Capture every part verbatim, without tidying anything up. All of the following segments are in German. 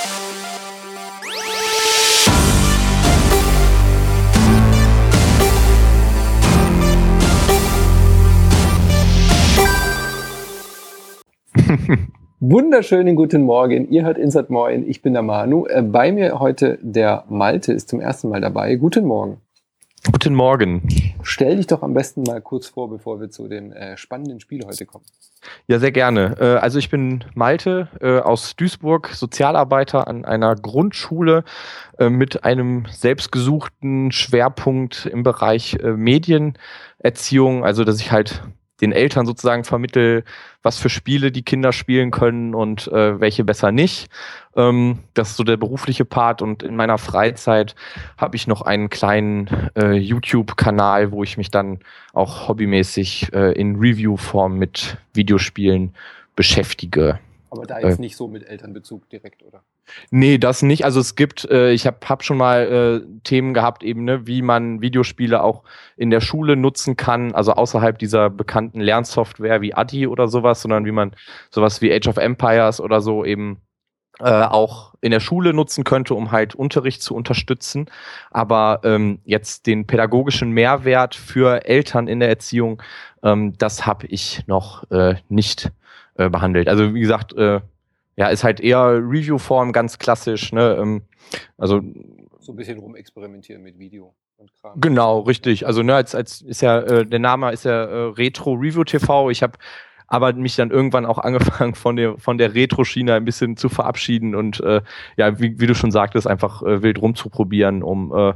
Wunderschönen guten Morgen, ihr hört Insert Moin, ich bin der Manu. Äh, bei mir heute der Malte ist zum ersten Mal dabei. Guten Morgen. Guten Morgen. Stell dich doch am besten mal kurz vor, bevor wir zu dem äh, spannenden Spiel heute kommen. Ja, sehr gerne. Äh, also ich bin Malte äh, aus Duisburg, Sozialarbeiter an einer Grundschule äh, mit einem selbstgesuchten Schwerpunkt im Bereich äh, Medienerziehung, also dass ich halt den Eltern sozusagen vermittel, was für Spiele die Kinder spielen können und äh, welche besser nicht. Ähm, das ist so der berufliche Part, und in meiner Freizeit habe ich noch einen kleinen äh, YouTube-Kanal, wo ich mich dann auch hobbymäßig äh, in Review-Form mit Videospielen beschäftige. Aber da jetzt äh, nicht so mit Elternbezug direkt, oder? Nee, das nicht. Also es gibt, äh, ich habe hab schon mal äh, Themen gehabt, eben, ne, wie man Videospiele auch in der Schule nutzen kann, also außerhalb dieser bekannten Lernsoftware wie Adi oder sowas, sondern wie man sowas wie Age of Empires oder so eben äh, auch in der Schule nutzen könnte, um halt Unterricht zu unterstützen. Aber ähm, jetzt den pädagogischen Mehrwert für Eltern in der Erziehung, ähm, das habe ich noch äh, nicht äh, behandelt. Also wie gesagt, äh, ja, ist halt eher Review-Form, ganz klassisch, ne? Ähm, also so ein bisschen rumexperimentieren mit Video und Kram. Genau, richtig. Also ne, als als ist ja äh, der Name ist ja äh, Retro Review T V. Ich habe aber mich dann irgendwann auch angefangen von der von der Retro-Schiene ein bisschen zu verabschieden und äh, ja, wie, wie du schon sagtest, einfach äh, wild rumzuprobieren, um äh,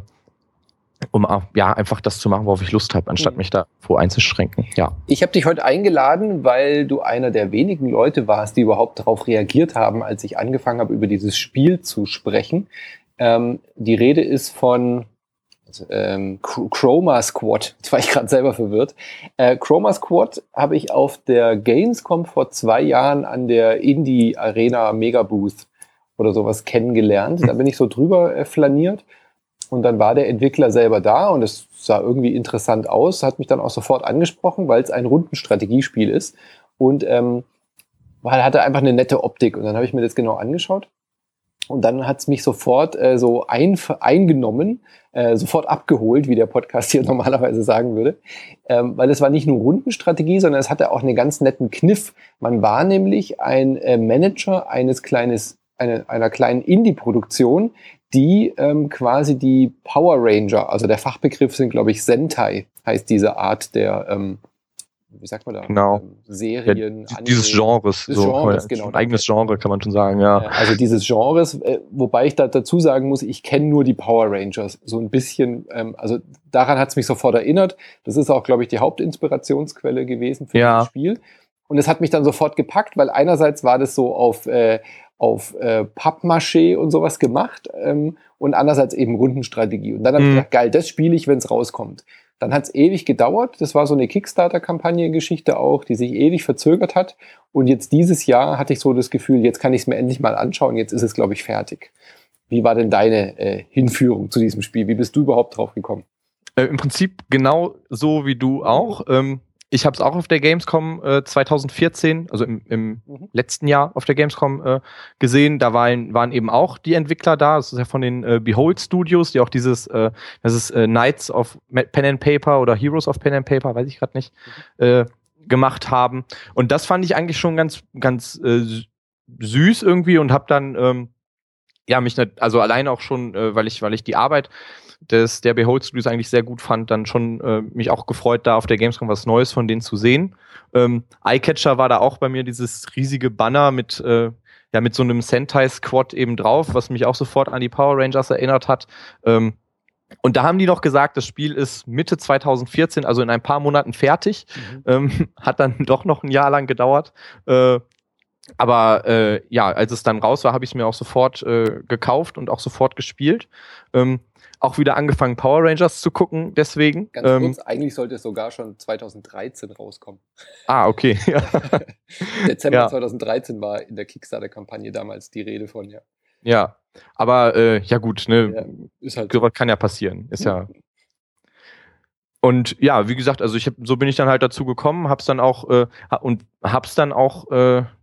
um ja einfach das zu machen, worauf ich Lust habe, anstatt mich da vor einzuschränken. Ja. Ich habe dich heute eingeladen, weil du einer der wenigen Leute warst, die überhaupt darauf reagiert haben, als ich angefangen habe, über dieses Spiel zu sprechen. Ähm, die Rede ist von also, ähm, Chroma Squad. Jetzt war ich gerade selber verwirrt. Äh, Chroma Squad habe ich auf der Gamescom vor zwei Jahren an der Indie Arena Mega Booth oder sowas kennengelernt. Da bin ich so drüber äh, flaniert. Und dann war der Entwickler selber da und es sah irgendwie interessant aus, hat mich dann auch sofort angesprochen, weil es ein Rundenstrategiespiel ist und ähm, weil hatte einfach eine nette Optik, und dann habe ich mir das genau angeschaut und dann hat es mich sofort äh, so ein, eingenommen, äh, sofort abgeholt, wie der Podcast hier normalerweise sagen würde, ähm, weil es war nicht nur Rundenstrategie, sondern es hatte auch einen ganz netten Kniff. Man war nämlich ein äh, Manager eines kleines, eine, einer kleinen Indie-Produktion, die ähm, quasi die Power Ranger, also der Fachbegriff sind, glaube ich, Sentai, heißt diese Art der, ähm, wie sagt man da, genau. ähm, Serien. Ja, dieses Genres, dieses so, Genres ja, genau. Ein eigenes Genre, kann man schon sagen, ja. Also dieses Genres, äh, wobei ich da dazu sagen muss, ich kenne nur die Power Rangers, so ein bisschen, ähm, also daran hat es mich sofort erinnert. Das ist auch, glaube ich, die Hauptinspirationsquelle gewesen für ja. das Spiel. Und es hat mich dann sofort gepackt, weil einerseits war das so auf äh, auf äh, Pappmaché und sowas gemacht ähm, und andererseits eben Rundenstrategie. Und dann habe ich mhm. gedacht, geil, das spiele ich, wenn es rauskommt. Dann hat es ewig gedauert. Das war so eine Kickstarter-Kampagne-Geschichte auch, die sich ewig verzögert hat. Und jetzt dieses Jahr hatte ich so das Gefühl, jetzt kann ich es mir endlich mal anschauen. Jetzt ist es, glaube ich, fertig. Wie war denn deine äh, Hinführung zu diesem Spiel? Wie bist du überhaupt drauf gekommen? Äh, Im Prinzip genau so wie du auch. Ähm Ich habe es auch auf der Gamescom äh, zwanzig vierzehn, also im, im mhm. letzten Jahr auf der Gamescom äh, gesehen. Da waren, waren eben auch die Entwickler da. Das ist ja von den äh, Behold Studios, die auch dieses, äh, das ist äh, Knights of Pen and Paper oder Heroes of Pen and Paper, weiß ich gerade nicht, mhm. äh, gemacht haben. Und das fand ich eigentlich schon ganz, ganz äh, süß irgendwie und habe dann ähm, ja mich nicht, also alleine auch schon, äh, weil ich, weil ich die Arbeit des der Behold Studios eigentlich sehr gut fand, dann schon äh, mich auch gefreut, da auf der Gamescom was Neues von denen zu sehen. Ähm, Eyecatcher war da auch bei mir dieses riesige Banner mit äh, ja mit so einem Sentai-Squad eben drauf, was mich auch sofort an die Power Rangers erinnert hat. Ähm, und da haben die noch gesagt, das Spiel ist Mitte zwanzig vierzehn, also in ein paar Monaten fertig. Mhm. Ähm, hat dann doch noch ein Jahr lang gedauert. Äh, Aber äh, ja, als es dann raus war, habe ich es mir auch sofort äh, gekauft und auch sofort gespielt. Ähm, auch wieder angefangen, Power Rangers zu gucken, deswegen. Ganz ähm, kurz, eigentlich sollte es sogar schon zwanzig dreizehn rauskommen. Ah, okay. Ja. Dezember ja. zwanzig dreizehn war in der Kickstarter-Kampagne damals die Rede von, ja. Ja, aber äh, ja gut, ne, ja, ist halt sowas kann ja passieren, ist ja. Und ja, wie gesagt, also ich hab, so bin ich dann halt dazu gekommen, hab's dann auch äh, und hab's dann auch äh,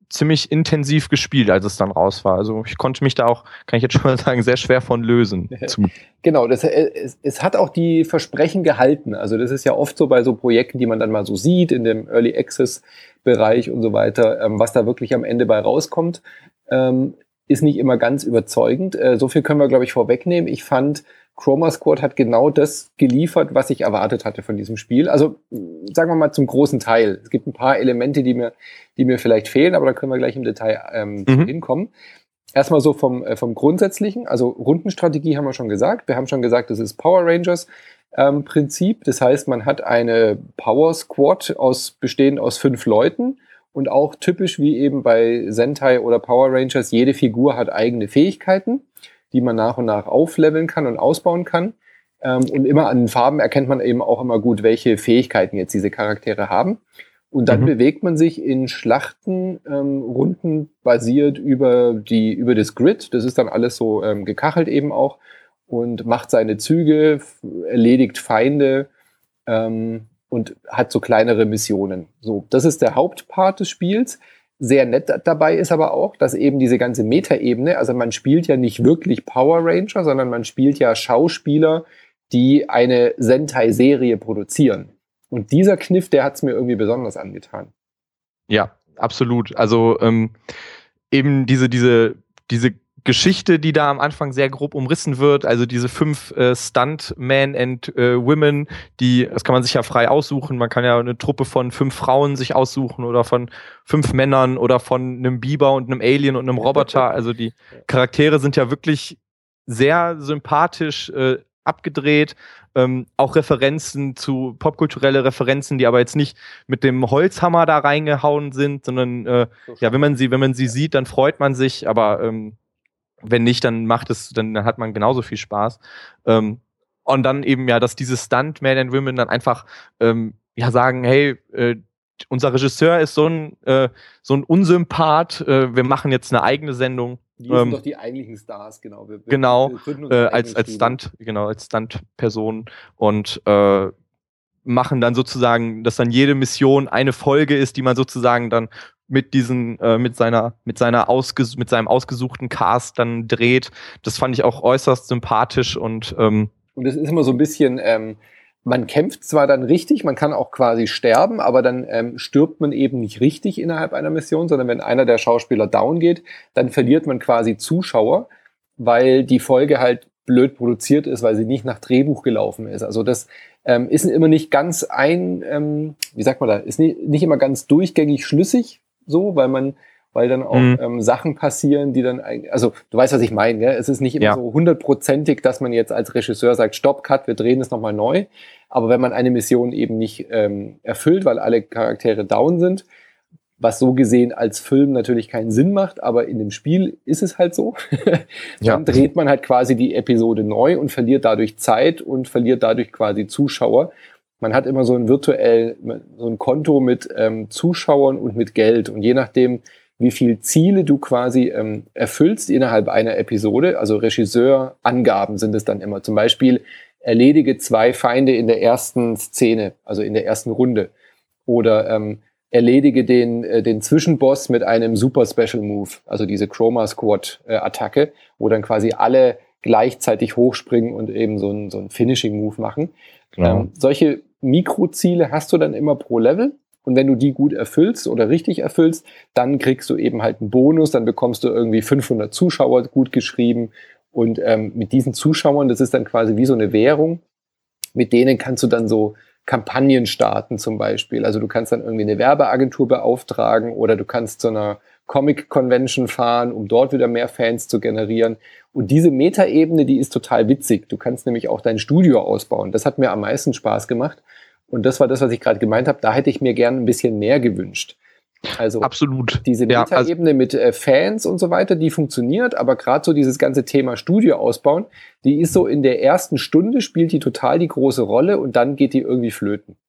ziemlich intensiv gespielt, als es dann raus war. Also ich konnte mich da auch, kann ich jetzt schon mal sagen, sehr schwer von lösen. Genau, das, es, es hat auch die Versprechen gehalten. Also das ist ja oft so bei so Projekten, die man dann mal so sieht, in dem Early Access Bereich und so weiter, ähm, was da wirklich am Ende bei rauskommt, ähm, ist nicht immer ganz überzeugend. Äh, so viel können wir, glaube ich, vorwegnehmen. Ich fand, Chroma Squad hat genau das geliefert, was ich erwartet hatte von diesem Spiel. Also sagen wir mal zum großen Teil. Es gibt ein paar Elemente, die mir, die mir vielleicht fehlen, aber da können wir gleich im Detail ähm, mhm. hinkommen. Erstmal so vom, äh, vom Grundsätzlichen. Also Rundenstrategie haben wir schon gesagt. Wir haben schon gesagt, das ist Power Rangers ähm, Prinzip. Das heißt, man hat eine Power Squad aus, bestehend aus fünf Leuten. Und auch typisch wie eben bei Sentai oder Power Rangers, jede Figur hat eigene Fähigkeiten, die man nach und nach aufleveln kann und ausbauen kann. Ähm, und immer an den Farben erkennt man eben auch immer gut, welche Fähigkeiten jetzt diese Charaktere haben. Und dann mhm. bewegt man sich in Schlachten, ähm, Runden basiert über die, über das Grid. Das ist dann alles so ähm, gekachelt eben auch und macht seine Züge, erledigt Feinde, ähm, und hat so kleinere Missionen. So, das ist der Hauptpart des Spiels. Sehr nett dabei ist aber auch, dass eben diese ganze Metaebene, also man spielt ja nicht wirklich Power Ranger, sondern man spielt ja Schauspieler, die eine Sentai-Serie produzieren. Und dieser Kniff, der hat's mir irgendwie besonders angetan. Ja, absolut. Also ähm, eben diese, diese, diese Geschichte, die da am Anfang sehr grob umrissen wird, also diese fünf äh, Stuntmen and äh, Women, die, das kann man sich ja frei aussuchen, man kann ja eine Truppe von fünf Frauen sich aussuchen oder von fünf Männern oder von einem Biber und einem Alien und einem Roboter, also die Charaktere sind ja wirklich sehr sympathisch äh, abgedreht, ähm, auch Referenzen zu, popkulturelle Referenzen, die aber jetzt nicht mit dem Holzhammer da reingehauen sind, sondern äh, ja, wenn man sie, wenn man sie sieht, dann freut man sich, aber ähm, wenn nicht, dann macht es, dann hat man genauso viel Spaß. Ähm, und dann eben ja, dass diese Stuntmen and Women dann einfach ähm, ja sagen, hey, äh, unser Regisseur ist so ein äh, so ein Unsympath, äh, wir machen jetzt eine eigene Sendung. Die sind ähm, doch die eigentlichen Stars, genau. Wir, wir, genau, wir äh, als als Stunt, genau als Stunt-Person und äh, machen dann sozusagen, dass dann jede Mission eine Folge ist, die man sozusagen dann mit diesen, äh, mit seiner, mit seiner ausges mit seinem ausgesuchten Cast dann dreht. Das fand ich auch äußerst sympathisch und ähm, und es ist immer so ein bisschen, ähm, man kämpft zwar dann richtig, man kann auch quasi sterben, aber dann ähm, stirbt man eben nicht richtig innerhalb einer Mission, sondern wenn einer der Schauspieler down geht, dann verliert man quasi Zuschauer, weil die Folge halt blöd produziert ist, weil sie nicht nach Drehbuch gelaufen ist. Also das ähm, ist immer nicht ganz ein, ähm, wie sagt man da, ist nicht, nicht immer ganz durchgängig schlüssig, so, weil man, weil dann auch mhm. ähm, Sachen passieren, die dann, also du weißt, was ich meine, gell? Es ist nicht immer ja. so hundertprozentig, dass man jetzt als Regisseur sagt, Stopp, Cut, wir drehen es nochmal neu. Aber wenn man eine Mission eben nicht ähm, erfüllt, weil alle Charaktere down sind, was so gesehen als Film natürlich keinen Sinn macht, aber in dem Spiel ist es halt so, dann ja. dreht man halt quasi die Episode neu und verliert dadurch Zeit und verliert dadurch quasi Zuschauer. Man hat immer so ein virtuell, so ein Konto mit ähm, Zuschauern und mit Geld. Und je nachdem, wie viel Ziele du quasi ähm, erfüllst innerhalb einer Episode, also Regisseurangaben sind es dann immer. Zum Beispiel, erledige zwei Feinde in der ersten Szene, also in der ersten Runde. Oder ähm, erledige den, äh, den Zwischenboss mit einem Super Special Move, also diese Chroma Squad äh, Attacke, wo dann quasi alle gleichzeitig hochspringen und eben so ein, so ein Finishing Move machen. Genau. Ähm, solche Mikroziele hast du dann immer pro Level und wenn du die gut erfüllst oder richtig erfüllst, dann kriegst du eben halt einen Bonus, dann bekommst du irgendwie fünfhundert Zuschauer gut geschrieben und ähm, mit diesen Zuschauern, das ist dann quasi wie so eine Währung, mit denen kannst du dann so Kampagnen starten zum Beispiel, also du kannst dann irgendwie eine Werbeagentur beauftragen oder du kannst zu einer Comic-Convention fahren, um dort wieder mehr Fans zu generieren. Und diese Metaebene, die ist total witzig. Du kannst nämlich auch dein Studio ausbauen. Das hat mir am meisten Spaß gemacht. Und das war das, was ich gerade gemeint habe. Da hätte ich mir gerne ein bisschen mehr gewünscht. Also absolut. Diese Metaebene ja, also mit äh, Fans und so weiter, die funktioniert. Aber gerade so dieses ganze Thema Studio ausbauen, die ist so in der ersten Stunde, spielt die total die große Rolle und dann geht die irgendwie flöten.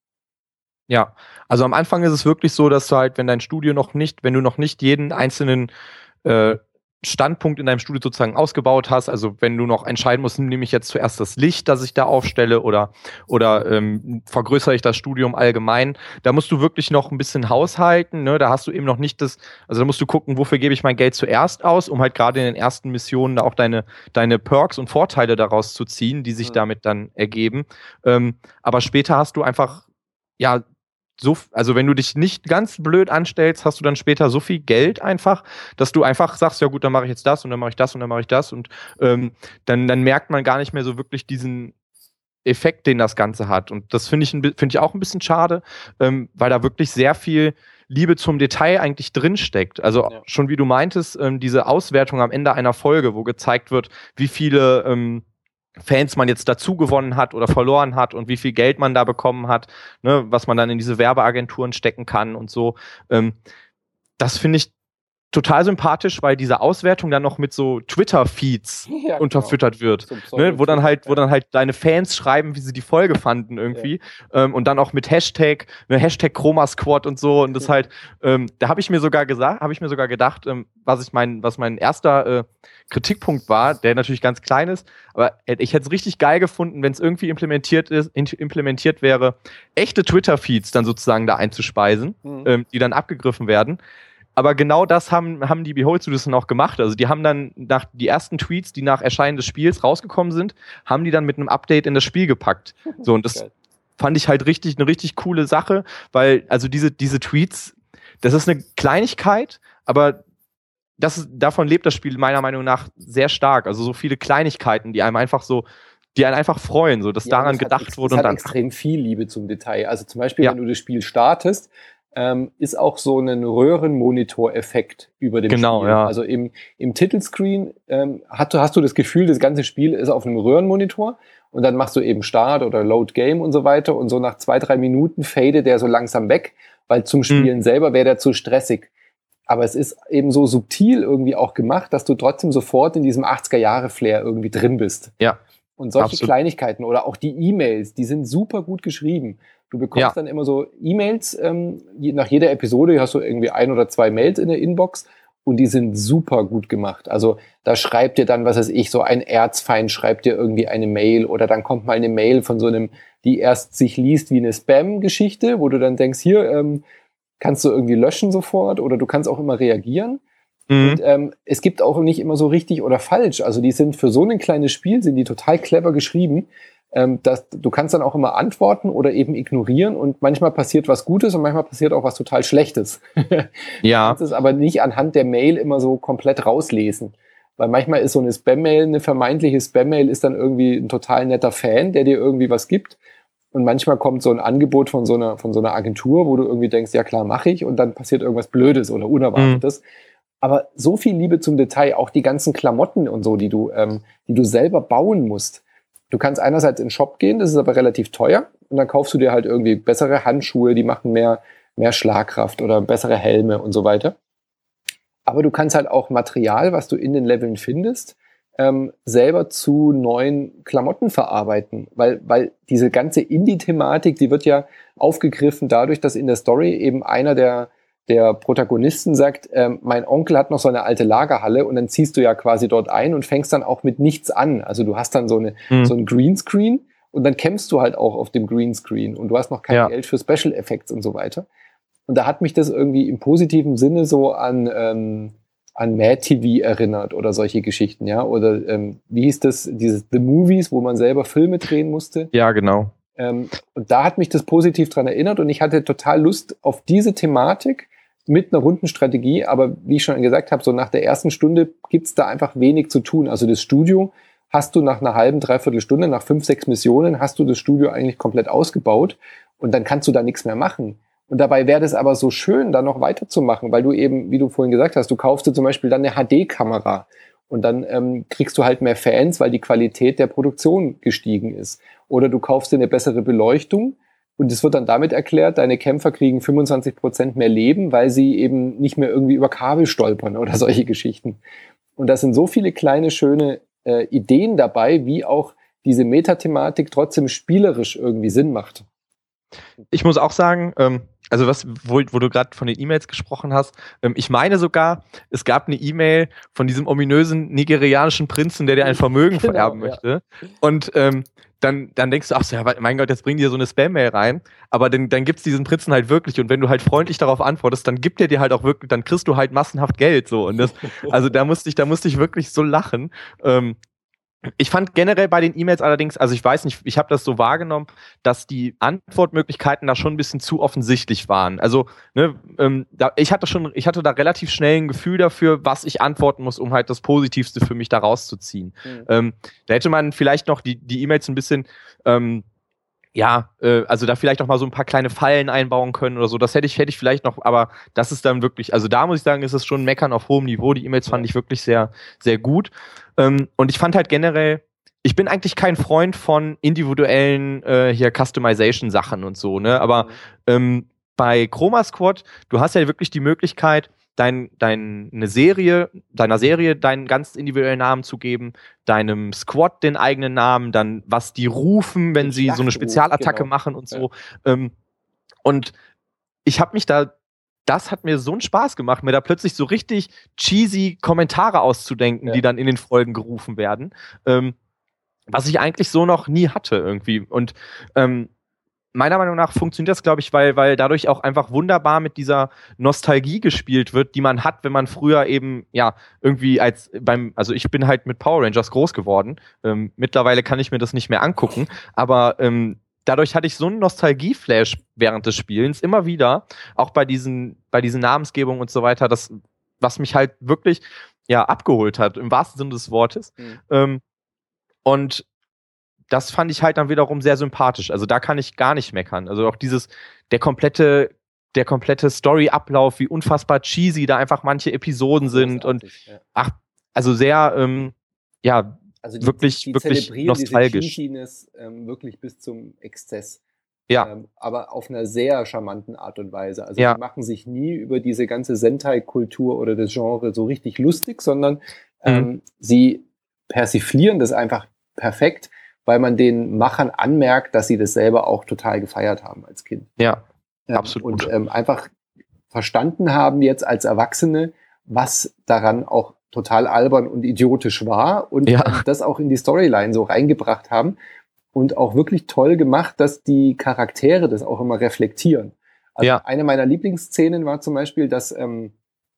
Ja, also am Anfang ist es wirklich so, dass du halt, wenn dein Studio noch nicht, wenn du noch nicht jeden einzelnen äh, Standpunkt in deinem Studio sozusagen ausgebaut hast. Also wenn du noch entscheiden musst, nehme ich jetzt zuerst das Licht, das ich da aufstelle oder, oder ähm, vergrößere ich das Studium allgemein. Da musst du wirklich noch ein bisschen haushalten. Ne? Da hast du eben noch nicht das, also da musst du gucken, wofür gebe ich mein Geld zuerst aus, um halt gerade in den ersten Missionen da auch deine, deine Perks und Vorteile daraus zu ziehen, die sich mhm. damit dann ergeben. Ähm, aber später hast du einfach, ja, so, also wenn du dich nicht ganz blöd anstellst, hast du dann später so viel Geld einfach, dass du einfach sagst, ja gut, dann mache ich jetzt das und dann mache ich das und dann mache ich das und ähm, dann, dann merkt man gar nicht mehr so wirklich diesen Effekt, den das Ganze hat. Und das finde ich, find ich auch ein bisschen schade, ähm, weil da wirklich sehr viel Liebe zum Detail eigentlich drinsteckt. Also ja. schon wie du meintest, ähm, diese Auswertung am Ende einer Folge, wo gezeigt wird, wie viele ähm, Fans man jetzt dazu gewonnen hat oder verloren hat und wie viel Geld man da bekommen hat, ne, was man dann in diese Werbeagenturen stecken kann und so. Ähm, das finde ich total sympathisch, weil diese Auswertung dann noch mit so Twitter-Feeds ja, unterfüttert genau. wird, so ne, wo dann halt, wo dann halt deine Fans schreiben, wie sie die Folge fanden irgendwie, ja. ähm, und dann auch mit Hashtag, ne, Hashtag Chroma Squad und so und das ja. halt, ähm, da habe ich mir sogar gesagt, habe ich mir sogar gedacht, ähm, was ich mein, was mein erster äh, Kritikpunkt war, der natürlich ganz klein ist, aber ich hätte es richtig geil gefunden, wenn es irgendwie implementiert ist, implementiert wäre, echte Twitter-Feeds dann sozusagen da einzuspeisen, mhm. ähm, die dann abgegriffen werden. Aber genau das haben, haben die Behold Studios dann auch gemacht. Also die haben dann nach die ersten Tweets, die nach Erscheinen des Spiels rausgekommen sind, haben die dann mit einem Update in das Spiel gepackt. So, und das Geil. fand ich halt richtig, eine richtig coole Sache, weil also diese, diese Tweets, das ist eine Kleinigkeit, aber das, davon lebt das Spiel meiner Meinung nach sehr stark. Also so viele Kleinigkeiten, die einem einfach so, die einen einfach freuen, so dass ja, daran das gedacht hat, wurde. Das und hat dann extrem viel Liebe zum Detail. Also zum Beispiel, ja. wenn du das Spiel startest, ähm, ist auch so ein Röhrenmonitor-Effekt über dem genau, Spiel. Ja. Also im, im Titelscreen ähm, hast, du, hast du das Gefühl, das ganze Spiel ist auf einem Röhrenmonitor und dann machst du eben Start oder Load Game und so weiter und so nach zwei, drei Minuten fadet der so langsam weg, weil zum Spielen hm. selber wäre der zu stressig. Aber es ist eben so subtil irgendwie auch gemacht, dass du trotzdem sofort in diesem achtziger-Jahre-Flair irgendwie drin bist. Ja. Und solche Absolut. Kleinigkeiten oder auch die E-Mails, die sind super gut geschrieben. Du bekommst ja. dann immer so E-Mails, ähm, nach jeder Episode hast du irgendwie ein oder zwei Mails in der Inbox und die sind super gut gemacht. Also da schreibt dir dann, was weiß ich, so ein Erzfeind schreibt dir irgendwie eine Mail oder dann kommt mal eine Mail von so einem, die erst sich liest wie eine Spam-Geschichte, wo du dann denkst, hier, ähm, kannst du irgendwie löschen sofort oder du kannst auch immer reagieren. Mhm. Und ähm, es gibt auch nicht immer so richtig oder falsch. Also die sind für so ein kleines Spiel, sind die total clever geschrieben. Ähm, dass, du kannst dann auch immer antworten oder eben ignorieren und manchmal passiert was Gutes und manchmal passiert auch was total Schlechtes. Ja. Du kannst es aber nicht anhand der Mail immer so komplett rauslesen. Weil manchmal ist so eine Spam-Mail, eine vermeintliche Spam-Mail ist dann irgendwie ein total netter Fan, der dir irgendwie was gibt. Und manchmal kommt so ein Angebot von so einer, von so einer Agentur, wo du irgendwie denkst, ja klar, mache ich und dann passiert irgendwas Blödes oder Unerwartetes. Mhm. Aber so viel Liebe zum Detail, auch die ganzen Klamotten und so, die du, ähm, die du selber bauen musst. Du kannst einerseits in den Shop gehen, das ist aber relativ teuer und dann kaufst du dir halt irgendwie bessere Handschuhe, die machen mehr, mehr Schlagkraft oder bessere Helme und so weiter. Aber du kannst halt auch Material, was du in den Leveln findest, ähm, selber zu neuen Klamotten verarbeiten, weil, weil diese ganze Indie-Thematik, die wird ja aufgegriffen dadurch, dass in der Story eben einer der der Protagonisten sagt, ähm, mein Onkel hat noch so eine alte Lagerhalle und dann ziehst du ja quasi dort ein und fängst dann auch mit nichts an. Also du hast dann so eine mhm. so ein Greenscreen und dann kämpfst du halt auch auf dem Greenscreen und du hast noch kein ja. Geld für Special Effects und so weiter. Und da hat mich das irgendwie im positiven Sinne so an ähm, an Mad T V erinnert oder solche Geschichten, ja, oder ähm, wie hieß das, dieses The Movies, wo man selber Filme drehen musste. Ja, genau. Ähm, und da hat mich das positiv dran erinnert und ich hatte total Lust auf diese Thematik mit einer Rundenstrategie, aber wie ich schon gesagt habe, so nach der ersten Stunde gibt's da einfach wenig zu tun. Also das Studio hast du nach einer halben, dreiviertel Stunde, nach fünf, sechs Missionen, hast du das Studio eigentlich komplett ausgebaut und dann kannst du da nichts mehr machen. Und dabei wäre das aber so schön, da noch weiterzumachen, weil du eben, wie du vorhin gesagt hast, du kaufst dir zum Beispiel dann eine H D-Kamera und dann ähm, kriegst du halt mehr Fans, weil die Qualität der Produktion gestiegen ist. Oder du kaufst dir eine bessere Beleuchtung und es wird dann damit erklärt, deine Kämpfer kriegen fünfundzwanzig Prozent mehr Leben, weil sie eben nicht mehr irgendwie über Kabel stolpern oder solche Geschichten. Und da sind so viele kleine, schöne äh, Ideen dabei, wie auch diese Metathematik trotzdem spielerisch irgendwie Sinn macht. Ich muss auch sagen, ähm, also was, wo, wo du gerade von den E-Mails gesprochen hast, ähm, ich meine sogar, es gab eine E-Mail von diesem ominösen nigerianischen Prinzen, der dir ein Vermögen Genau, vererben ja. möchte. Und ähm, dann, dann denkst du, ach so, ja, mein Gott, jetzt bring dir so eine Spam-Mail rein. Aber dann, dann gibt's diesen Prinzen halt wirklich. Und wenn du halt freundlich darauf antwortest, dann gibt er dir halt auch wirklich, dann kriegst du halt massenhaft Geld. So. Und das, also da musste ich, da musste ich wirklich so lachen. Ähm, Ich fand generell bei den E-Mails allerdings, also ich weiß nicht, ich habe das so wahrgenommen, dass die Antwortmöglichkeiten da schon ein bisschen zu offensichtlich waren. Also, ne, ähm, da, ich hatte schon, ich hatte da relativ schnell ein Gefühl dafür, was ich antworten muss, um halt das Positivste für mich da rauszuziehen. Mhm. Ähm, da hätte man vielleicht noch die, die E-Mails ein bisschen, ähm, ja, äh, also da vielleicht auch mal so ein paar kleine Fallen einbauen können oder so. Das hätte ich, hätte ich vielleicht noch, aber das ist dann wirklich, also da muss ich sagen, ist es schon Meckern auf hohem Niveau. Die E-Mails fand ich wirklich sehr, sehr gut. Ähm, und ich fand halt generell, ich bin eigentlich kein Freund von individuellen äh, hier Customization-Sachen und so, ne? Aber mhm. ähm, bei Chroma Squad, du hast ja wirklich die Möglichkeit, dein, dein, eine Serie, deiner Serie deinen ganz individuellen Namen zu geben, deinem Squad den eigenen Namen, dann was die rufen, wenn den sie so eine Spezialattacke genau. machen und so. Ja. Ähm, und ich habe mich da, das hat mir so einen Spaß gemacht, mir da plötzlich so richtig cheesy Kommentare auszudenken, ja. die dann in den Folgen gerufen werden, ähm, was ich eigentlich so noch nie hatte irgendwie. Und ähm, meiner Meinung nach funktioniert das, glaube ich, weil, weil dadurch auch einfach wunderbar mit dieser Nostalgie gespielt wird, die man hat, wenn man früher eben, ja, irgendwie als beim, also ich bin halt mit Power Rangers groß geworden. Ähm, mittlerweile kann ich mir das nicht mehr angucken, aber ähm, dadurch hatte ich so einen Nostalgie-Flash während des Spielens, immer wieder, auch bei diesen, bei diesen Namensgebungen und so weiter, das, was mich halt wirklich, ja, abgeholt hat, im wahrsten Sinne des Wortes. Mhm. Ähm, und das fand ich halt dann wiederum sehr sympathisch. Also da kann ich gar nicht meckern. Also auch dieses, der komplette, der komplette Story-Ablauf, wie unfassbar cheesy da einfach manche Episoden sind und ja. ach, also sehr, ähm, ja, also die, wirklich, die wirklich nostalgisch. Diese Cheesiness ähm, wirklich bis zum Exzess. Ja. Ähm, aber auf einer sehr charmanten Art und Weise. Also ja. die machen sich nie über diese ganze Sentai-Kultur oder das Genre so richtig lustig, sondern ähm, mhm. sie persiflieren das einfach perfekt, weil man den Machern anmerkt, dass sie das selber auch total gefeiert haben als Kind. Ja, ähm, absolut. Und ähm, einfach verstanden haben jetzt als Erwachsene, was daran auch total albern und idiotisch war und ja. ähm, das auch in die Storyline so reingebracht haben und auch wirklich toll gemacht, dass die Charaktere das auch immer reflektieren. Also ja. eine meiner Lieblingsszenen war zum Beispiel, dass ähm,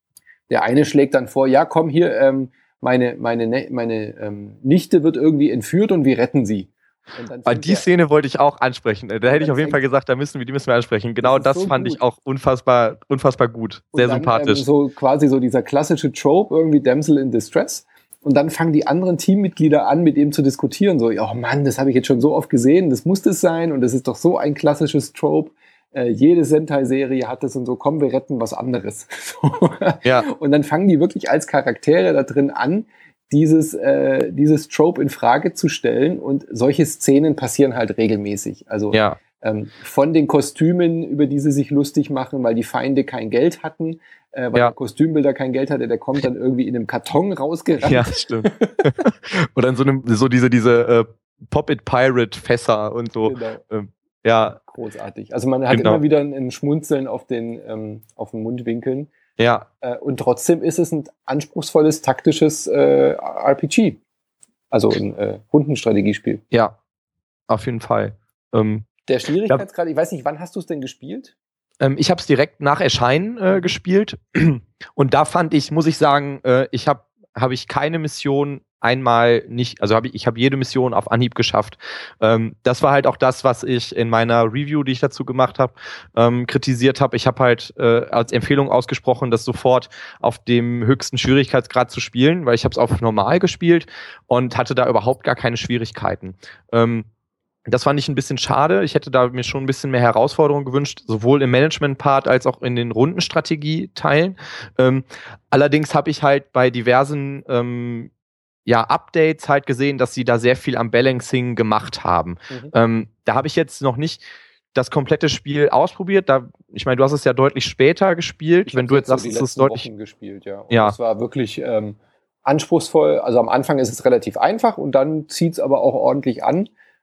der eine schlägt dann vor, ja komm hier, ähm, meine, meine, meine ähm, Nichte wird irgendwie entführt und wir retten sie. Und dann die Szene wollte ich auch ansprechen. Da hätte ich auf jeden Fall gesagt, da müssen wir, die müssen wir ansprechen. Genau das, das so fand gut. ich auch unfassbar, unfassbar gut. Sehr und dann, sympathisch. Ähm, so quasi so dieser klassische Trope, irgendwie Damsel in Distress. Und dann fangen die anderen Teammitglieder an, mit ihm zu diskutieren. So, oh Mann, das habe ich jetzt schon so oft gesehen, das muss das sein und das ist doch so ein klassisches Trope. Äh, jede Sentai-Serie hat das und so, komm, wir retten was anderes. So. Ja. Und dann fangen die wirklich als Charaktere da drin an, dieses, äh, dieses Trope in Frage zu stellen und solche Szenen passieren halt regelmäßig. Also ja. ähm, von den Kostümen, über die sie sich lustig machen, weil die Feinde kein Geld hatten, äh, weil ja. der Kostümbilder kein Geld hatte, der kommt dann irgendwie in einem Karton rausgerannt. Ja, stimmt. Oder in so einem, so diese, diese äh, Pop-It-Pirate-Fässer und so. Genau. Ähm, ja. Großartig. Also man hat genau. immer wieder ein, ein Schmunzeln auf den, ähm, auf den Mundwinkeln. Ja. Äh, und trotzdem ist es ein anspruchsvolles, taktisches äh, R P G. Also ein äh, Rundenstrategiespiel. Ja, auf jeden Fall. Ähm, Der Schwierigkeitsgrad, ich weiß nicht, wann hast du es denn gespielt? Ähm, ich habe es direkt nach Erscheinen äh, gespielt. Und da fand ich, muss ich sagen, äh, ich habe habe ich keine Mission einmal nicht, also habe ich, ich habe jede Mission auf Anhieb geschafft. Ähm, das war halt auch das, was ich in meiner Review, die ich dazu gemacht habe, ähm, kritisiert habe. Ich habe halt äh, als Empfehlung ausgesprochen, das sofort auf dem höchsten Schwierigkeitsgrad zu spielen, weil ich habe es auf normal gespielt und hatte da überhaupt gar keine Schwierigkeiten. Ähm, Das fand ich ein bisschen schade. Ich hätte da mir schon ein bisschen mehr Herausforderungen gewünscht, sowohl im Management-Part als auch in den Rundenstrategie-Teilen. Ähm, allerdings habe ich halt bei diversen ähm, ja, Updates halt gesehen, dass sie da sehr viel am Balancing gemacht haben. Mhm. Ähm, da habe ich jetzt noch nicht das komplette Spiel ausprobiert. Da, ich meine, du hast es ja deutlich später gespielt. Ich Wenn du jetzt so sagst, es ist deutlich Wochen gespielt, ja. Und ja. es war wirklich ähm, anspruchsvoll. Also am Anfang ist es relativ einfach und dann zieht es aber auch ordentlich an.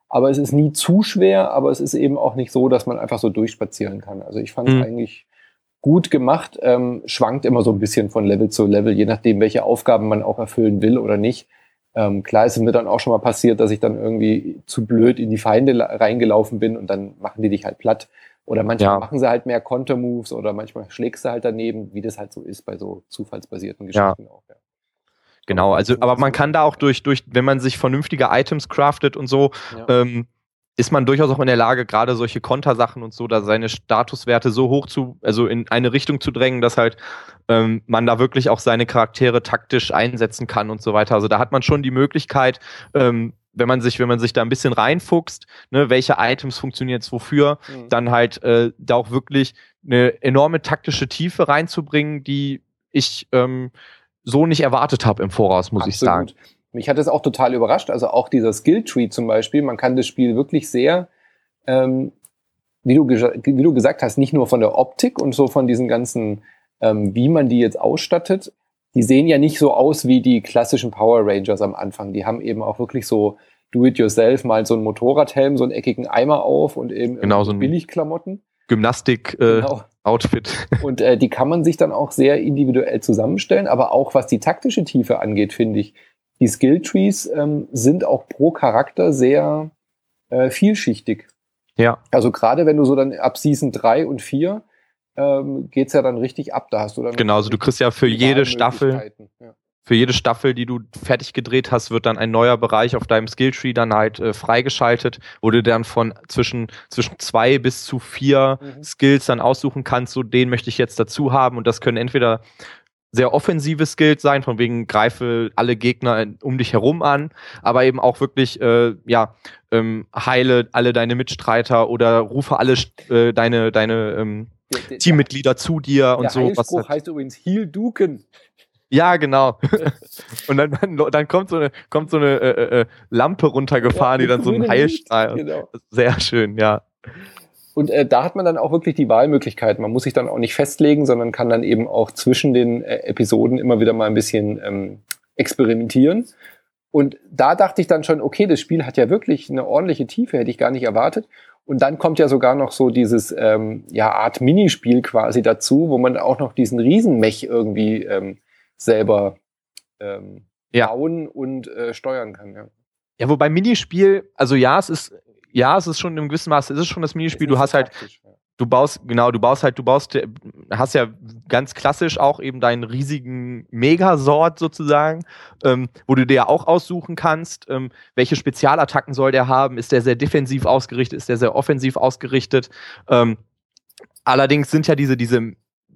aber es ist nie zu schwer, aber es ist eben auch nicht so, dass man einfach so durchspazieren kann. Also ich fand es mhm. eigentlich gut gemacht, ähm, schwankt immer so ein bisschen von Level zu Level, je nachdem, welche Aufgaben man auch erfüllen will oder nicht. Ähm, klar ist es mir dann auch schon mal passiert, dass ich dann irgendwie zu blöd in die Feinde la- reingelaufen bin und dann machen die dich halt platt. Oder manchmal ja. machen sie halt mehr Konter-Moves oder manchmal schlägst du halt daneben, wie das halt so ist bei so zufallsbasierten Geschichten ja. auch. Ja. Genau, also aber man kann da auch durch, durch, wenn man sich vernünftige Items craftet und so, ja. ähm, ist man durchaus auch in der Lage, gerade solche Kontersachen und so, da seine Statuswerte so hoch zu, also in eine Richtung zu drängen, dass halt ähm, man da wirklich auch seine Charaktere taktisch einsetzen kann und so weiter. Also da hat man schon die Möglichkeit, ähm, wenn man sich, wenn man sich da ein bisschen reinfuchst, ne, welche Items funktionieren jetzt wofür, mhm. dann halt äh, da auch wirklich eine enorme taktische Tiefe reinzubringen, die ich ähm, so nicht erwartet habe im Voraus, muss Absolut. ich sagen. Mich hat das auch total überrascht, also auch dieser Skilltree zum Beispiel, man kann das Spiel wirklich sehr, ähm, wie, du wie du gesagt hast, nicht nur von der Optik und so von diesen ganzen, ähm, wie man die jetzt ausstattet, die sehen ja nicht so aus wie die klassischen Power Rangers am Anfang, die haben eben auch wirklich so do-it-yourself, mal so einen Motorradhelm, so einen eckigen Eimer auf und eben genau, so Billigklamotten. Gymnastik-Outfit. Äh, genau. Und äh, die kann man sich dann auch sehr individuell zusammenstellen, aber auch was die taktische Tiefe angeht, finde ich, die Skilltrees ähm, sind auch pro Charakter sehr äh, vielschichtig. Ja. Also gerade wenn du so dann ab Season drei und vier ähm, geht's ja dann richtig ab. Da hast du dann genau, also du kriegst ja für jede Staffel, ja. für jede Staffel, die du fertig gedreht hast, wird dann ein neuer Bereich auf deinem Skilltree dann halt äh, freigeschaltet, wo du dann von zwischen, zwischen zwei bis zu vier mhm. Skills dann aussuchen kannst, so den möchte ich jetzt dazu haben und das können entweder sehr offensive Skills sein, von wegen greife alle Gegner um dich herum an, aber eben auch wirklich, äh, ja, ähm, heile alle deine Mitstreiter oder rufe alle äh, deine, deine ähm, der, der, Teammitglieder der, zu dir und der so. Der Heilspruch was heißt übrigens Heal Duken. Ja, genau. Und dann, dann, dann kommt so eine, kommt so eine äh, äh, Lampe runtergefahren, ja, die dann so einen Heilstrahl. Genau. Sehr schön, ja. Und äh, da hat man dann auch wirklich die Wahlmöglichkeit. Man muss sich dann auch nicht festlegen, sondern kann dann eben auch zwischen den äh, Episoden immer wieder mal ein bisschen ähm, experimentieren. Und da dachte ich dann schon, okay, das Spiel hat ja wirklich eine ordentliche Tiefe, hätte ich gar nicht erwartet. Und dann kommt ja sogar noch so dieses ähm, ja Art Minispiel quasi dazu, wo man auch noch diesen Riesenmech irgendwie ähm, selber ähm, ja. bauen und äh, steuern kann. Ja. ja, wobei Minispiel, also ja, es ist Ja, es ist schon im gewissen Maße, es ist schon das Minispiel. Du hast halt, du baust, genau, du baust halt, du baust, hast ja ganz klassisch auch eben deinen riesigen Megasort sozusagen, ähm, wo du dir ja auch aussuchen kannst, ähm, welche Spezialattacken soll der haben, ist der sehr defensiv ausgerichtet, ist der sehr offensiv ausgerichtet. Ähm, allerdings sind ja diese, diese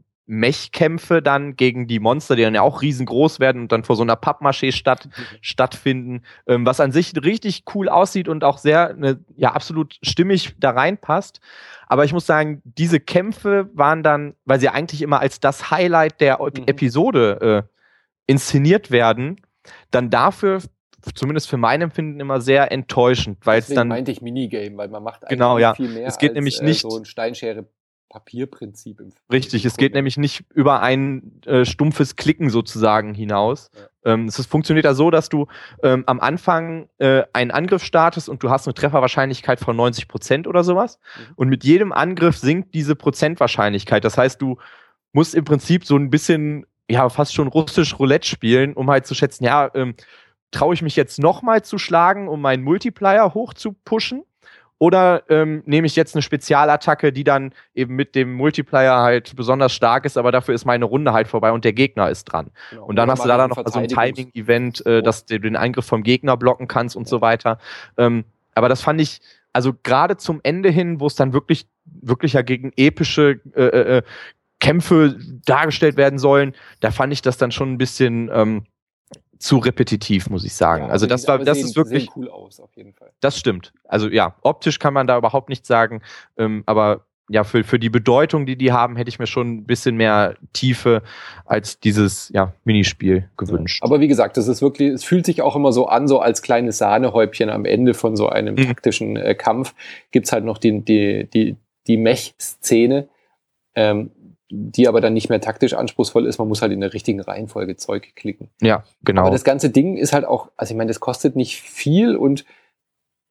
Mech-Kämpfe dann gegen die Monster, die dann ja auch riesengroß werden und dann vor so einer Pappmaché statt, mhm. stattfinden, ähm, was an sich richtig cool aussieht und auch sehr, ne, ja, absolut stimmig da reinpasst. Aber ich muss sagen, diese Kämpfe waren dann, weil sie eigentlich immer als das Highlight der mhm. Episode äh, inszeniert werden, dann dafür, zumindest für mein Empfinden, immer sehr enttäuschend, weil es dann... meinte ich Minigame, weil man macht eigentlich genau, ja. viel mehr es geht als nämlich äh, nicht, so ein Steinschere Papierprinzip. Im Richtig, es geht nämlich nicht über ein äh, stumpfes Klicken sozusagen hinaus. Ja. Ähm, es ist, funktioniert ja so, dass du ähm, am Anfang äh, einen Angriff startest und du hast eine Trefferwahrscheinlichkeit von neunzig Prozent oder sowas. Mhm. Und mit jedem Angriff sinkt diese Prozentwahrscheinlichkeit. Das heißt, du musst im Prinzip so ein bisschen, ja, fast schon russisch Roulette spielen, um halt zu schätzen, ja, ähm, traue ich mich jetzt nochmal zu schlagen, um meinen Multiplier hoch zu pushen? Oder ähm, nehme ich jetzt eine Spezialattacke, die dann eben mit dem Multiplier halt besonders stark ist, aber dafür ist meine Runde halt vorbei und der Gegner ist dran. Genau. Und dann Oder hast du da dann noch so ein Timing-Event, äh, dass du den Eingriff vom Gegner blocken kannst und ja. so weiter. Ähm, aber das fand ich, also gerade zum Ende hin, wo es dann wirklich, wirklich ja gegen epische äh, äh, Kämpfe dargestellt werden sollen, da fand ich das dann schon ein bisschen ähm, zu repetitiv, muss ich sagen. Ja, also das war, das sehen, ist wirklich sehen cool aus, auf jeden Fall. Das stimmt. Also ja, optisch kann man da überhaupt nichts sagen, ähm, aber ja, für, für die Bedeutung, die die haben, hätte ich mir schon ein bisschen mehr Tiefe als dieses ja, Minispiel gewünscht. Ja, aber wie gesagt, das ist wirklich, es fühlt sich auch immer so an, so als kleines Sahnehäubchen am Ende von so einem mhm. taktischen äh, Kampf gibt's halt noch die, die, die, die Mech-Szene, ähm, die aber dann nicht mehr taktisch anspruchsvoll ist. Man muss halt in der richtigen Reihenfolge Zeug klicken. Ja, genau. Aber das ganze Ding ist halt auch, also ich meine, das kostet nicht viel und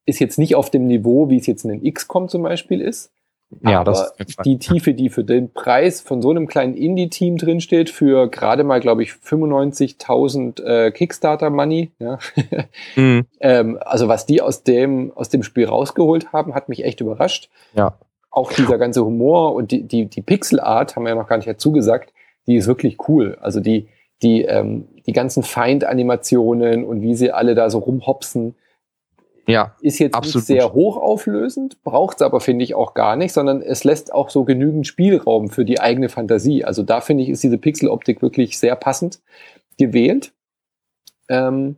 ist jetzt nicht auf dem Niveau, wie es jetzt in den X COM zum Beispiel ist. Ja, aber das ist die Tiefe, die für den Preis von so einem kleinen Indie-Team drinsteht, für gerade mal, glaube ich, fünfundneunzigtausend äh, Kickstarter-Money, ja. mhm. ähm, also was die aus dem, aus dem Spiel rausgeholt haben, hat mich echt überrascht. Ja. Auch dieser ganze Humor und die, die, die Pixel-Art, haben wir ja noch gar nicht dazu gesagt, die ist wirklich cool. Also die, die, ähm, die ganzen Feind-Animationen und wie sie alle da so rumhopsen, ja, ist jetzt absolut nicht sehr hochauflösend, braucht es aber, finde ich, auch gar nicht, sondern es lässt auch so genügend Spielraum für die eigene Fantasie. Also da, finde ich, ist diese Pixeloptik wirklich sehr passend gewählt. Ähm,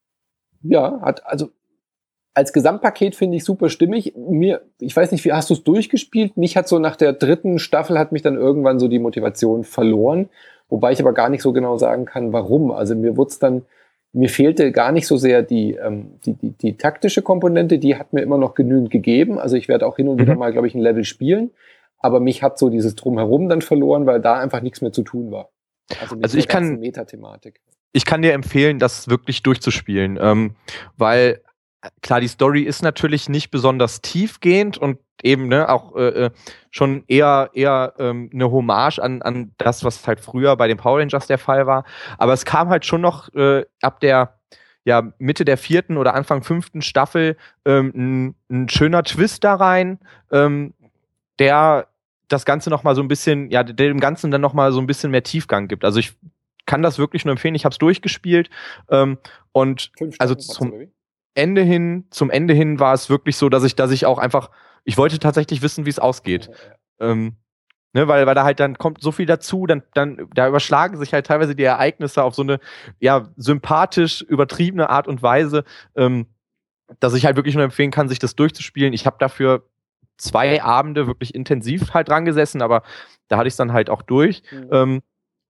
ja, hat also als Gesamtpaket finde ich super stimmig. Mir, ich weiß nicht, wie hast du es durchgespielt? Mich hat so nach der dritten Staffel hat mich dann irgendwann so die Motivation verloren, wobei ich aber gar nicht so genau sagen kann, warum. Also mir wurde es dann Mir fehlte gar nicht so sehr die, ähm, die, die, die taktische Komponente, die hat mir immer noch genügend gegeben. Also ich werde auch hin und wieder mhm. mal, glaube ich, ein Level spielen. Aber mich hat so dieses Drumherum dann verloren, weil da einfach nichts mehr zu tun war. Also, mit also ich kann, Metathematik. Ich kann dir empfehlen, das wirklich durchzuspielen. Ähm, weil, klar, die Story ist natürlich nicht besonders tiefgehend und eben ne, auch äh, schon eher eher ähm, eine Hommage an an das, was halt früher bei den Power Rangers der Fall war. Aber es kam halt schon noch äh, ab der ja Mitte der vierten oder Anfang fünften Staffel ähm, ein, ein schöner Twist da rein, ähm, der das Ganze noch mal so ein bisschen, ja, der dem Ganzen dann noch mal so ein bisschen mehr Tiefgang gibt. Also ich kann das wirklich nur empfehlen. Ich habe es durchgespielt ähm, und also zum Ende hin, zum Ende hin war es wirklich so, dass ich, dass ich auch einfach, ich wollte tatsächlich wissen, wie es ausgeht. Ja, ja. Ähm, ne, weil, weil da halt dann kommt so viel dazu, dann, dann, da überschlagen sich halt teilweise die Ereignisse auf so eine, ja, sympathisch übertriebene Art und Weise, ähm, dass ich halt wirklich nur empfehlen kann, sich das durchzuspielen. Ich habe dafür zwei Abende wirklich intensiv halt dran gesessen, aber da hatte ich es dann halt auch durch. Mhm. Ähm,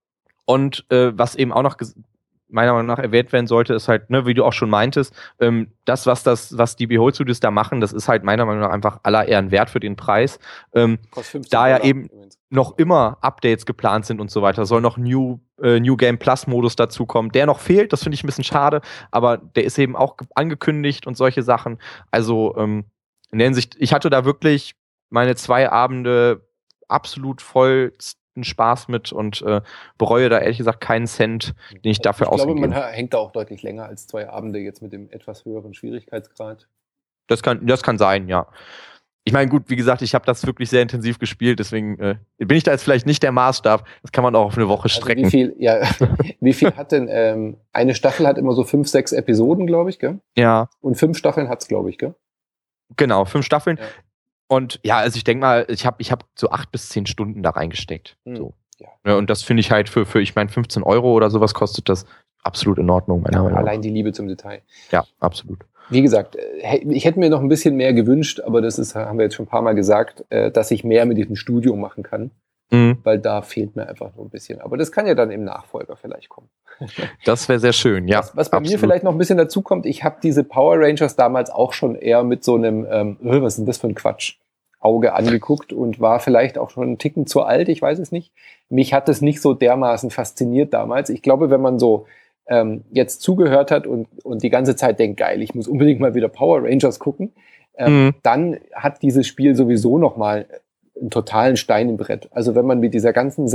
und äh, was eben auch noch ges- meiner Meinung nach erwähnt werden sollte, ist halt, ne, wie du auch schon meintest, ähm, das, was das, was die Behold Studios da machen, das ist halt meiner Meinung nach einfach aller Ehren wert für den Preis. Ähm, da ja eben noch immer Updates geplant sind und so weiter, soll noch New, äh, New Game Plus Modus dazukommen, der noch fehlt, das finde ich ein bisschen schade, aber der ist eben auch angekündigt und solche Sachen. Also ähm, in der Hinsicht, ich hatte da wirklich meine zwei Abende absolut voll Spaß mit und äh, bereue da ehrlich gesagt keinen Cent, den ich dafür ausgegeben habe. Ich glaube, man hängt da auch deutlich länger als zwei Abende jetzt mit dem etwas höheren Schwierigkeitsgrad. Das kann, das kann sein, ja. Ich meine, gut, wie gesagt, ich habe das wirklich sehr intensiv gespielt, deswegen äh, bin ich da jetzt vielleicht nicht der Maßstab. Das kann man auch auf eine Woche strecken. Also wie viel, ja, wie viel hat denn, ähm, eine Staffel hat immer so fünf, sechs Episoden, glaube ich, gell? Ja. Und fünf Staffeln hat's, glaube ich, gell? Genau, fünf Staffeln. Ja. Und ja, also ich denke mal, ich habe ich hab so acht bis zehn Stunden da reingesteckt. Hm. So. Ja. Ja, und das finde ich halt für, für ich meine, fünfzehn Euro oder sowas kostet das absolut in Ordnung. Meiner Ja, Meinung allein die Liebe zum Detail. Ja, absolut. Wie gesagt, ich hätte mir noch ein bisschen mehr gewünscht, aber das ist, haben wir jetzt schon ein paar Mal gesagt, dass ich mehr mit diesem Studio machen kann. Mhm. Weil da fehlt mir einfach nur ein bisschen. Aber das kann ja dann im Nachfolger vielleicht kommen. Das wäre sehr schön, ja. Was, was bei absolut. mir vielleicht noch ein bisschen dazu kommt, ich habe diese Power Rangers damals auch schon eher mit so einem, ähm, was ist denn das für ein Quatsch, Auge angeguckt und war vielleicht auch schon einen Ticken zu alt, ich weiß es nicht. Mich hat es nicht so dermaßen fasziniert damals. Ich glaube, wenn man so ähm, jetzt zugehört hat und, und die ganze Zeit denkt, geil, ich muss unbedingt mal wieder Power Rangers gucken, ähm, mhm. dann hat dieses Spiel sowieso nochmal einen totalen Stein im Brett. Also wenn man mit dieser ganzen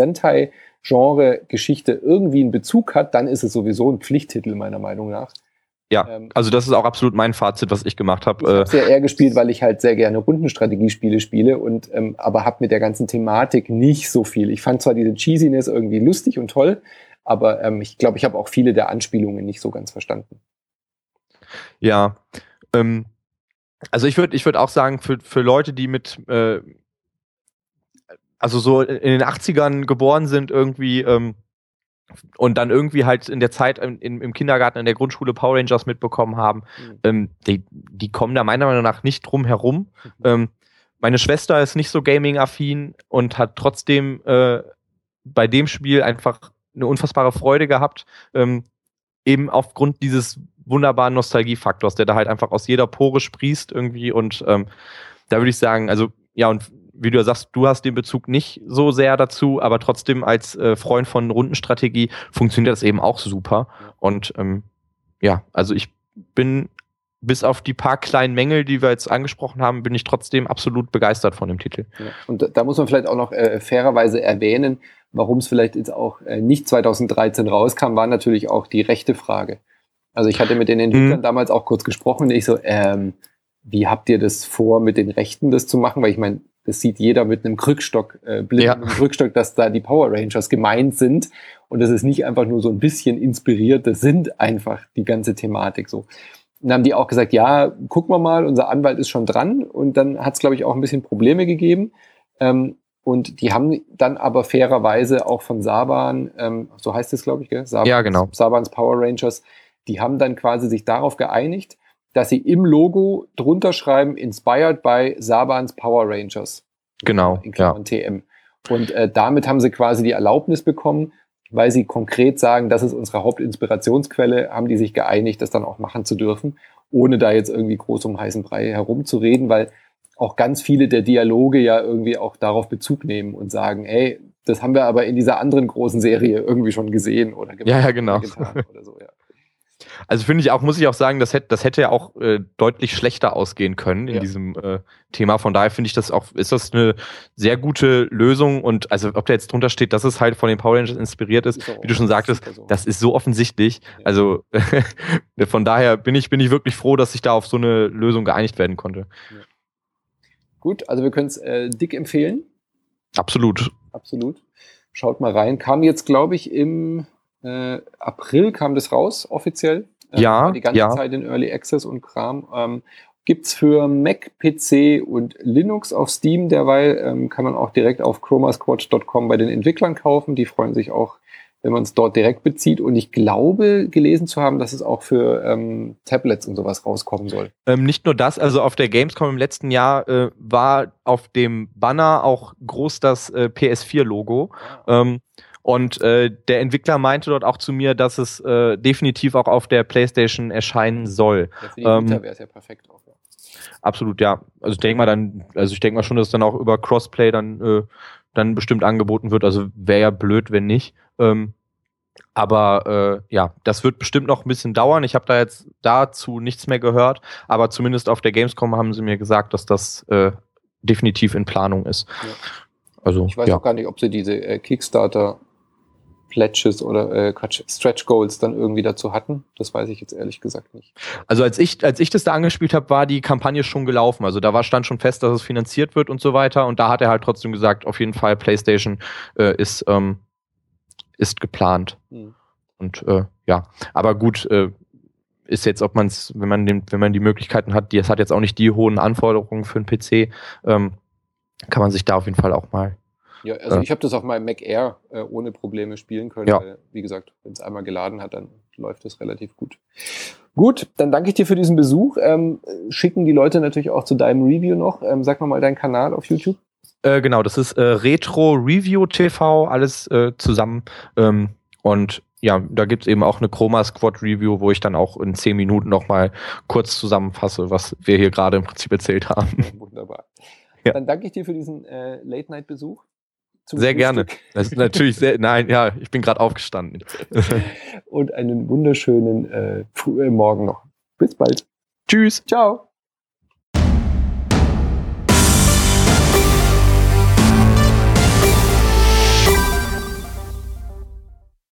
Sentai-Genre-Geschichte irgendwie einen Bezug hat, dann ist es sowieso ein Pflichttitel, meiner Meinung nach. Ja, ähm, also das ist auch absolut mein Fazit, was ich gemacht habe. Ich habe es ja eher gespielt, weil ich halt sehr gerne Rundenstrategiespiele spiele, und ähm, aber habe mit der ganzen Thematik nicht so viel. Ich fand zwar diese Cheesiness irgendwie lustig und toll, aber ähm, ich glaube, ich habe auch viele der Anspielungen nicht so ganz verstanden. Ja, ähm, also ich würde ich würd auch sagen, für, für Leute, die mit äh, also so in den achtzigern geboren sind irgendwie ähm, und dann irgendwie halt in der Zeit im, im Kindergarten, in der Grundschule Power Rangers mitbekommen haben, mhm. ähm, die, die kommen da meiner Meinung nach nicht drum herum. Mhm. Ähm, meine Schwester ist nicht so gaming-affin und hat trotzdem äh, bei dem Spiel einfach eine unfassbare Freude gehabt, ähm, eben aufgrund dieses wunderbaren Nostalgiefaktors, der da halt einfach aus jeder Pore sprießt irgendwie, und ähm, da würde ich sagen, also ja, und wie du ja sagst, du hast den Bezug nicht so sehr dazu, aber trotzdem als äh, Freund von Rundenstrategie funktioniert das eben auch super. Und ähm, ja, also ich bin bis auf die paar kleinen Mängel, die wir jetzt angesprochen haben, bin ich trotzdem absolut begeistert von dem Titel. Ja. Und da, da muss man vielleicht auch noch äh, fairerweise erwähnen, warum es vielleicht jetzt auch äh, nicht zwanzig dreizehn rauskam, war natürlich auch die rechte Frage. Also ich hatte mit den Entwicklern mhm. damals auch kurz gesprochen und ich so, ähm, wie habt ihr das vor, mit den Rechten das zu machen? Weil ich meine, das sieht jeder mit einem Krückstock, äh, blind ja. mit einem Krückstock, dass da die Power Rangers gemeint sind. Und das ist nicht einfach nur so ein bisschen inspiriert, das sind einfach die ganze Thematik so. Und dann haben die auch gesagt, ja, gucken wir mal, unser Anwalt ist schon dran. Und dann hat es, glaube ich, auch ein bisschen Probleme gegeben. Ähm, und die haben dann aber fairerweise auch von Saban, ähm, so heißt es, glaube ich, gell? Sabans, ja, genau. Sabans Power Rangers, die haben dann quasi sich darauf geeinigt, dass sie im Logo drunter schreiben, inspired by Sabans Power Rangers. Genau, in Klammern ja. T M. Und äh, damit haben sie quasi die Erlaubnis bekommen, weil sie konkret sagen, das ist unsere Hauptinspirationsquelle, haben die sich geeinigt, das dann auch machen zu dürfen, ohne da jetzt irgendwie groß um heißen Brei herumzureden, weil auch ganz viele der Dialoge ja irgendwie auch darauf Bezug nehmen und sagen, ey, das haben wir aber in dieser anderen großen Serie irgendwie schon gesehen oder gemacht ja, ja, genau. oder getan oder so, ja. Also finde ich auch, muss ich auch sagen, das hätte, das hätte ja auch äh, deutlich schlechter ausgehen können in ja. diesem äh, Thema. Von daher finde ich das auch, ist das eine sehr gute Lösung und also ob da jetzt drunter steht, dass es halt von den Power Rangers inspiriert ist, ist wie du schon sagtest, so. Das ist so offensichtlich. Ja. Also von daher bin ich, bin ich wirklich froh, dass sich da auf so eine Lösung geeinigt werden konnte. Ja. Gut, also wir können es äh, dick empfehlen. Absolut. Absolut. Schaut mal rein. Kam jetzt, glaube ich, im Äh, April kam das raus, offiziell. Äh, ja, die ganze ja. Zeit in Early Access und Kram. Ähm, gibt's für Mac, P C und Linux auf Steam derweil. Ähm, kann man auch direkt auf chromasquad punkt com bei den Entwicklern kaufen. Die freuen sich auch, wenn man es dort direkt bezieht. Und ich glaube, gelesen zu haben, dass es auch für ähm, Tablets und sowas rauskommen soll. Ähm, nicht nur das, also auf der Gamescom im letzten Jahr äh, war auf dem Banner auch groß das äh, P S vier Logo. Ah. Ähm, Und äh, der Entwickler meinte dort auch zu mir, dass es äh, definitiv auch auf der PlayStation erscheinen soll. Ja, für die Vita ähm, wäre es ja perfekt auch. Ja. Absolut, ja. Also ich denke mal dann, also ich denke mal schon, dass es dann auch über Crossplay dann äh, dann bestimmt angeboten wird. Also wäre ja blöd, wenn nicht. Ähm, aber äh, ja, das wird bestimmt noch ein bisschen dauern. Ich habe da jetzt dazu nichts mehr gehört, aber zumindest auf der Gamescom haben sie mir gesagt, dass das äh, definitiv in Planung ist. Ja. Also ich weiß ja. auch gar nicht, ob sie diese äh, Kickstarter Pledges oder äh, Quatsch, Stretch Goals dann irgendwie dazu hatten. Das weiß ich jetzt ehrlich gesagt nicht. Also als ich, als ich das da angespielt habe, war die Kampagne schon gelaufen. Also da war stand schon fest, dass es finanziert wird und so weiter. Und da hat er halt trotzdem gesagt, auf jeden Fall PlayStation äh, ist, ähm, ist geplant. Hm. Und äh, ja, aber gut, äh, ist jetzt, ob man es, wenn man den, wenn man die Möglichkeiten hat, die, es hat jetzt auch nicht die hohen Anforderungen für einen P C, ähm, kann man sich da auf jeden Fall auch mal. Ja, also äh, ich habe das auf meinem Mac Air äh, ohne Probleme spielen können. Ja. Weil, wie gesagt, wenn es einmal geladen hat, dann läuft es relativ gut. Gut, dann danke ich dir für diesen Besuch. Ähm, schicken die Leute natürlich auch zu deinem Review noch. Ähm, sag mal mal deinen Kanal auf YouTube. Äh, genau, das ist äh, Retro Review T V, alles äh, zusammen. Ähm, und ja, da gibt's eben auch eine Chroma Squad Review, wo ich dann auch in zehn Minuten nochmal kurz zusammenfasse, was wir hier gerade im Prinzip erzählt haben. Ja, wunderbar. Ja. Dann danke ich dir für diesen äh, Late-Night-Besuch. Sehr gerne. Das ist natürlich sehr, nein, ja, ich bin gerade aufgestanden. Und einen wunderschönen äh, Morgen noch. Bis bald. Tschüss. Ciao.